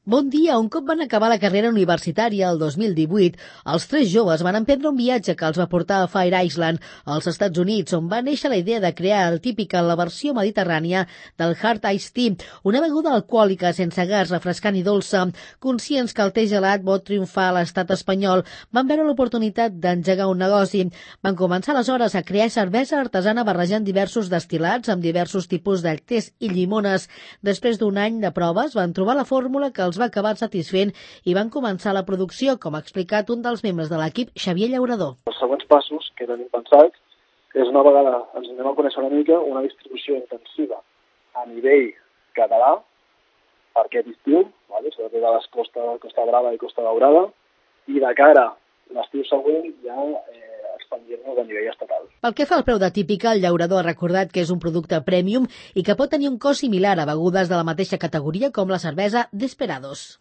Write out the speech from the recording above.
Bon dia. Un cop van acabar la carrera universitària el 2018, els tres joves van emprendre un viatge que els va portar a Fire Island, als Estats Units, on va néixer la idea de crear el típica, la versió mediterrània del Hard Iced Tea, una beguda alcohòlica sense gas, refrescant i dolça. Conscients que el te gelat pot triomfar a l'estat espanyol, van veure l'oportunitat d'engegar un negoci. Van començar aleshores a crear cervesa artesana barrejant diversos destil·lats amb diversos tipus de tés i llimones. Després d'un any de proves, van trobar la fórmula que els va acabar satisfent i van començar la producció, com ha explicat un dels membres de l'equip, Xavier Llaurador. Els següents passos que tenim pensats és, una vegada ens anem a conèixer una mica, una distribució intensiva a nivell català per aquest estiu, sobretot a les Costa Brava i Costa Daurada, i de cara a l'estiu següent ja expandir-nos a nivell estatal. Pel que fa al preu de típica, el Llaurador ha recordat que és un producte premium i que pot tenir un cost similar a begudes de la mateixa categoria com la cervesa Desperados.